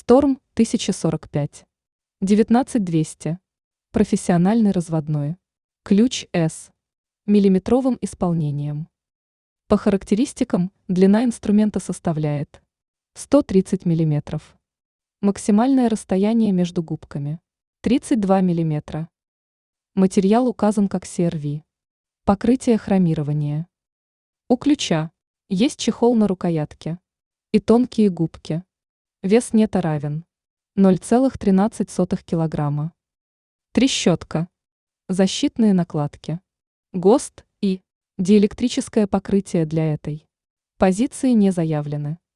Storm 1045. 19200. Профессиональный разводной. Ключ S. Миллиметровым исполнением. По характеристикам длина инструмента составляет 130 мм. Максимальное расстояние между губками 32 мм. Материал указан как CRV. Покрытие хромирования. У ключа есть чехол на рукоятке и тонкие губки. Вес нета равен 0,13 кг. Трещотка. Защитные накладки. ГОСТ и диэлектрическое покрытие для этой позиции не заявлены.